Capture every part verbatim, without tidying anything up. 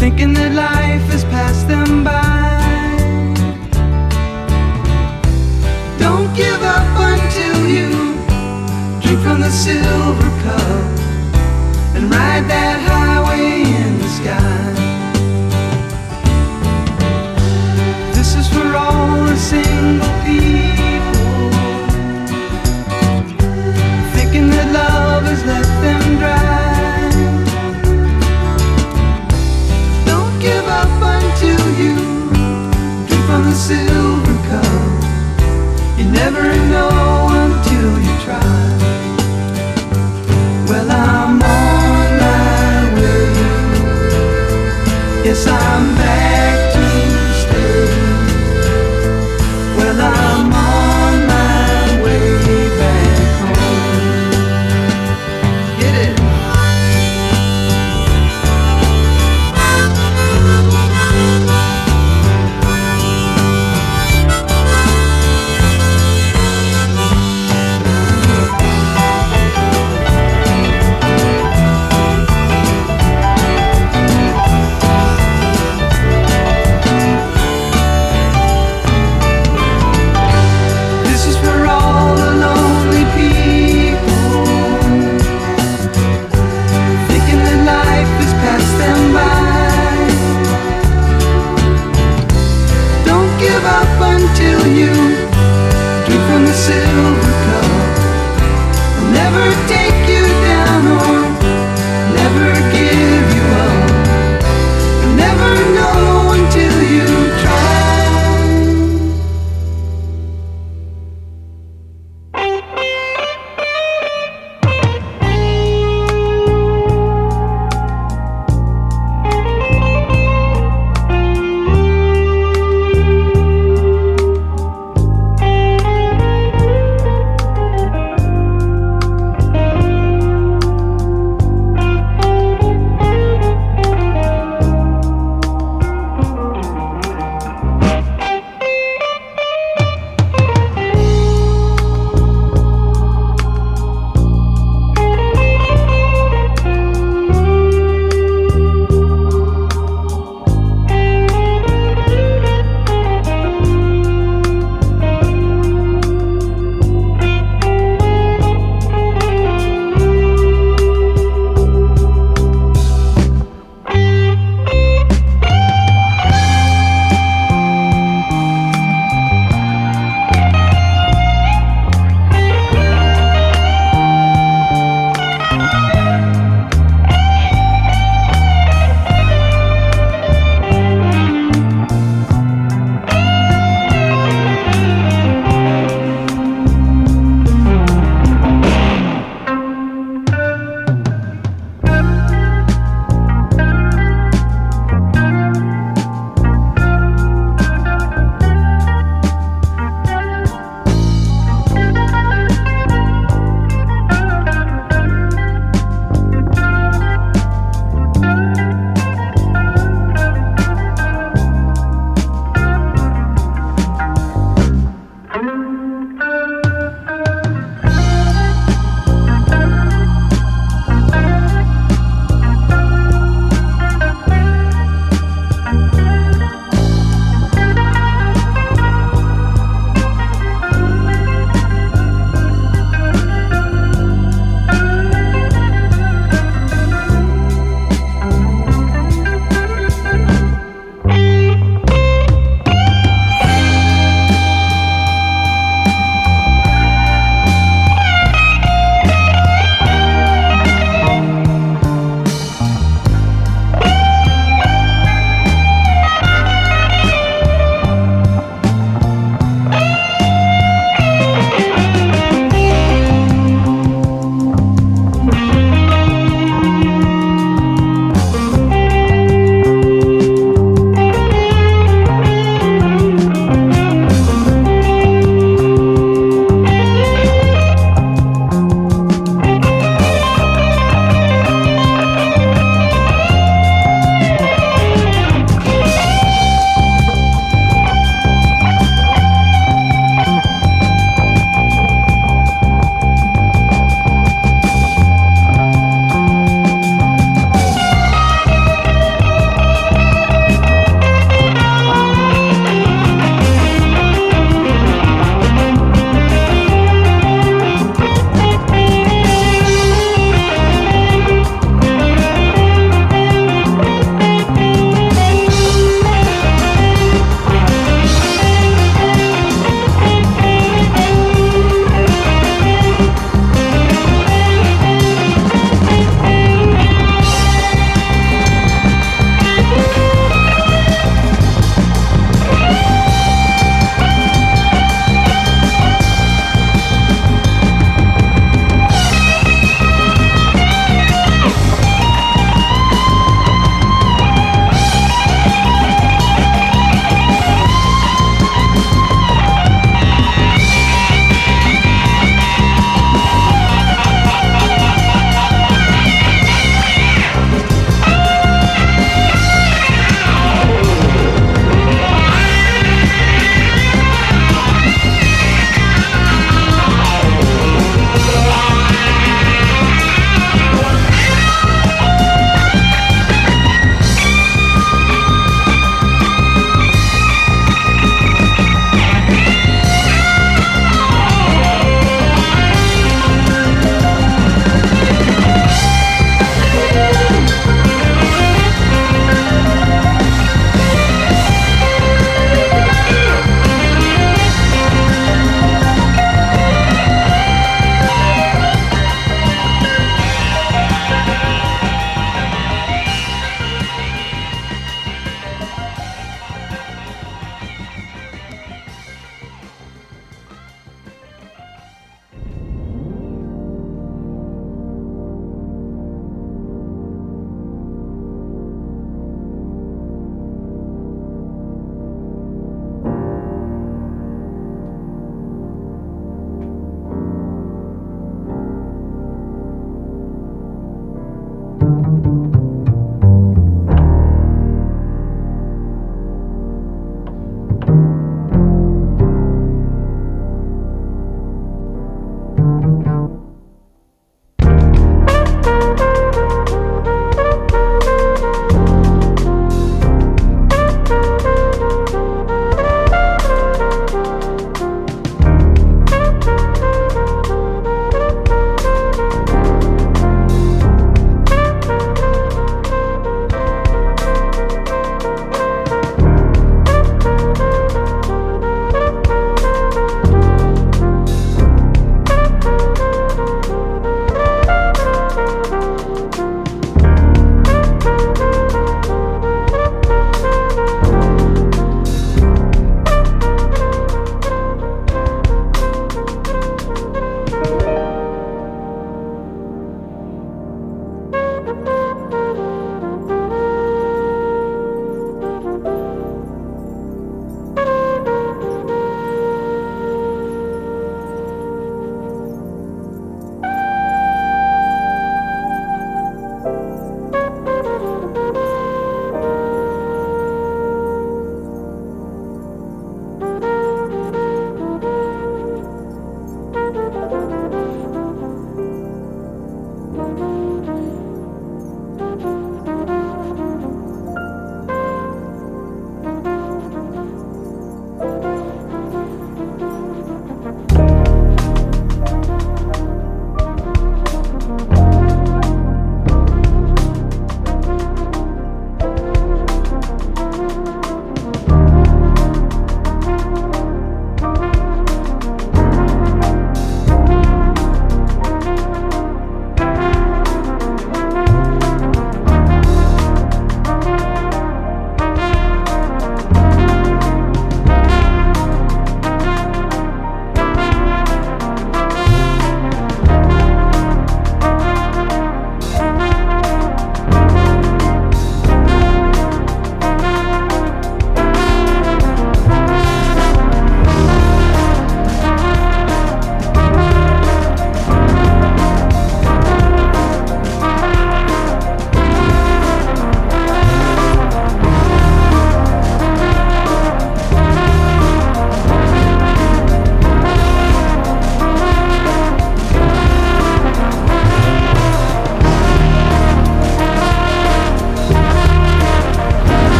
thinking that life has passed them by. Don't give up until you drink from the silver cup and ride that highway in the sky. This is for all the single people thinking that love has left them dry. Don't give up until you drink from the silver cup. You never know until you try. Well, I'm on my way. Yes, I'm back to stay. Well, I'm on my way back home. Get it?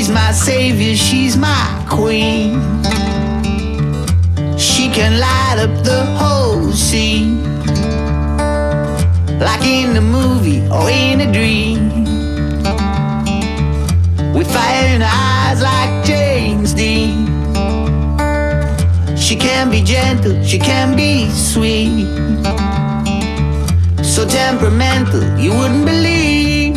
She's my savior, she's my queen. She can light up the whole scene, like in a movie or in a dream, with fire in her eyes like James Dean. She can be gentle, she can be sweet, so temperamental you wouldn't believe.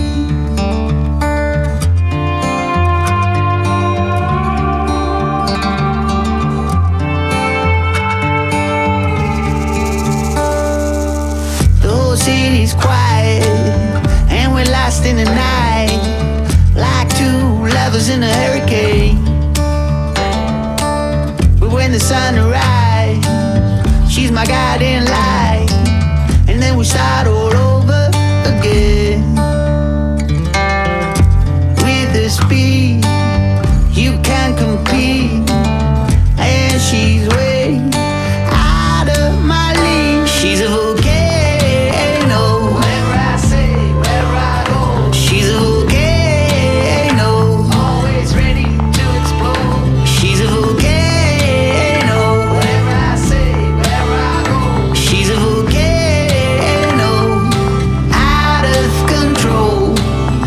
The whole city's quiet and we're lost in the night, like two lovers in a hurricane. But when the sun arrives, she's my guiding light, and then we start all over again. With the speed you can't compete, and she's way out of my league. She's a volcano, wherever I say, wherever I go. She's a volcano, always ready to explode. She's a volcano, wherever I say, wherever I go. She's a volcano, out of control.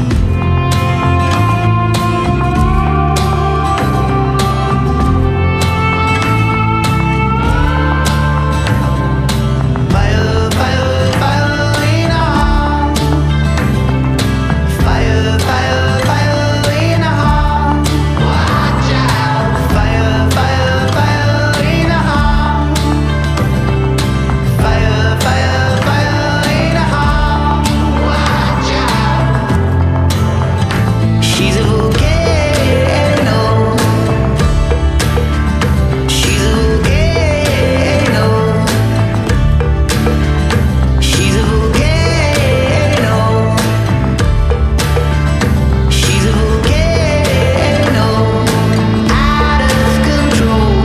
Fire, fire, fire in her heart. Fire, fire, fire in her heart. Watch out. Fire, fire, fire in her heart. Fire, fire, fire in her heart. Watch out. She's a volcano. She's a volcano. She's a volcano. She's a volcano, out of control.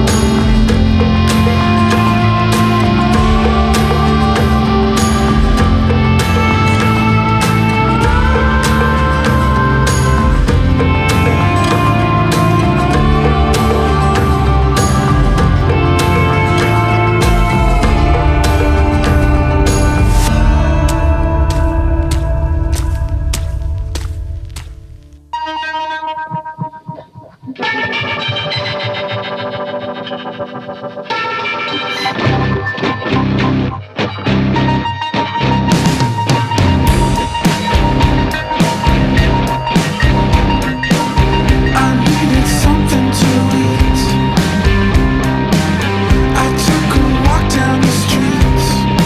I needed something to eat. I took a walk down the street.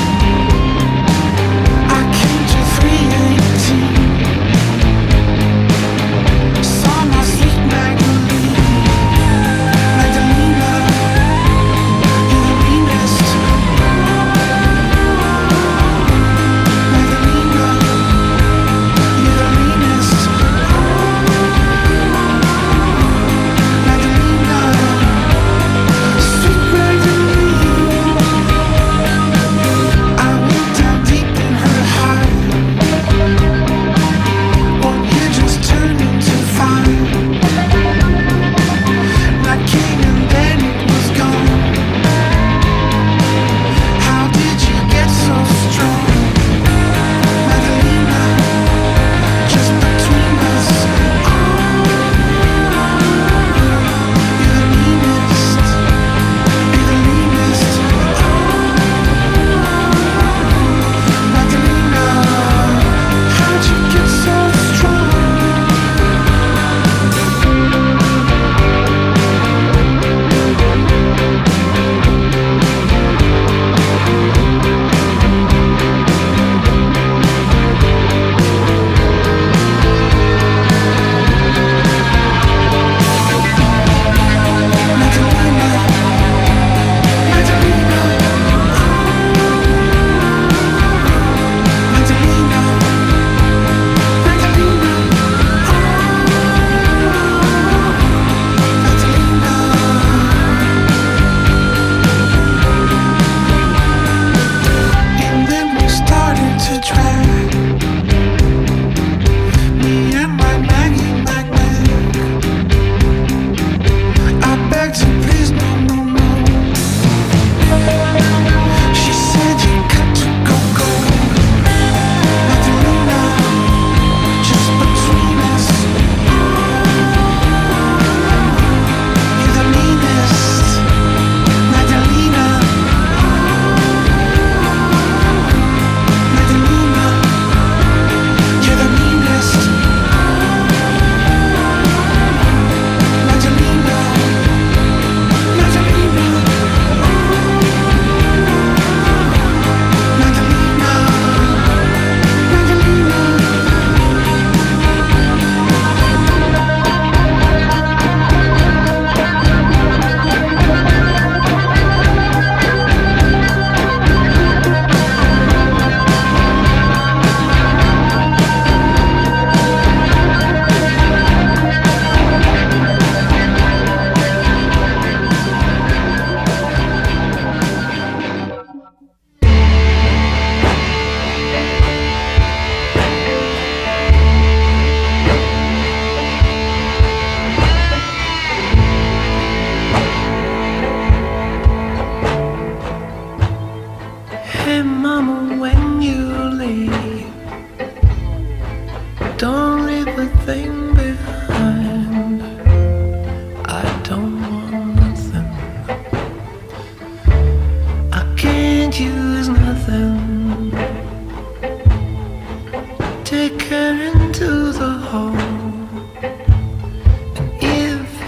I came to three eighteen. Saw my sweet Magdalene, Magdalena.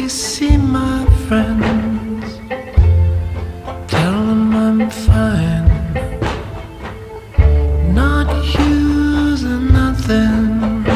see my friends, tell them I'm fine, not using nothing.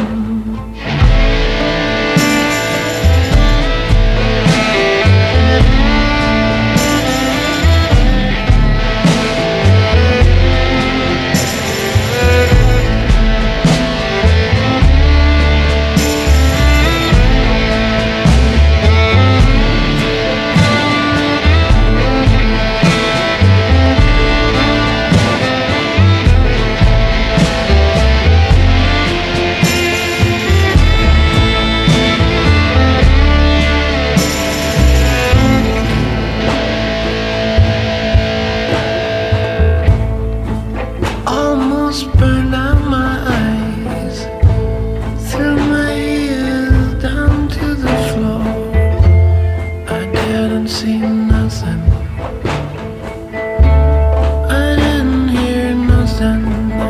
Burned out my eyes, threw my ears down to the floor. I didn't see nothing, I didn't hear nothing.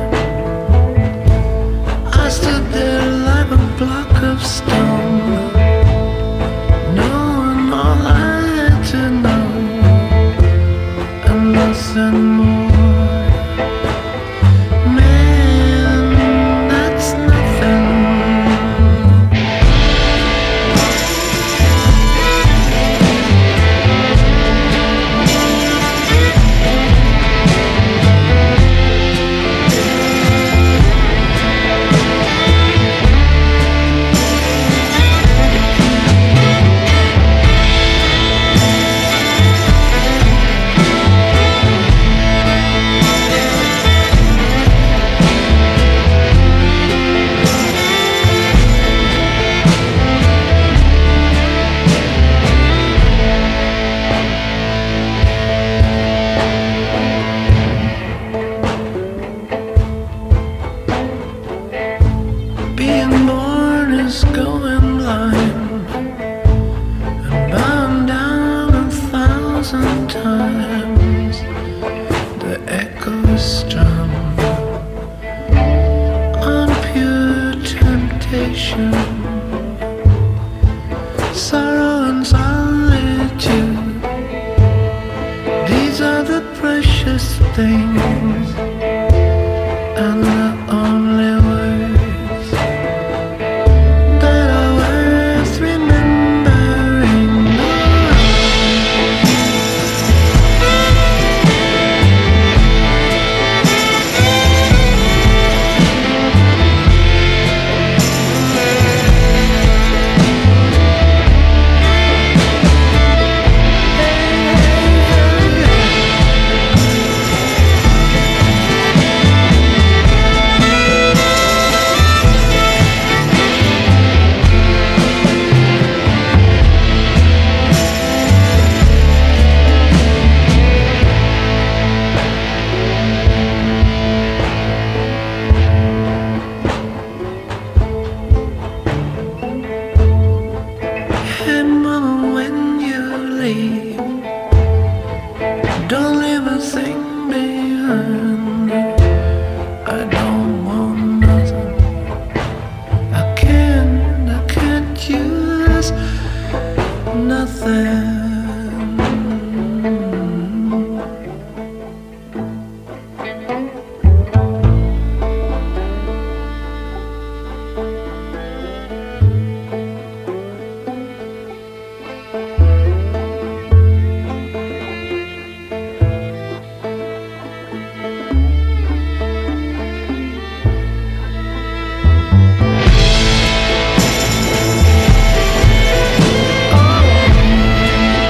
I stood there like a block of stone, knowing all I had to know, and nothing more. Being born is going blind and bound down a thousand times. The echoes strum on pure temptation, sorrow and solitude. These are the precious things and the only words that are worth remembering. Hey mama, when you leave, don't leave a thing behind. I don't want nothing, I can't, I can't use nothing. Oh,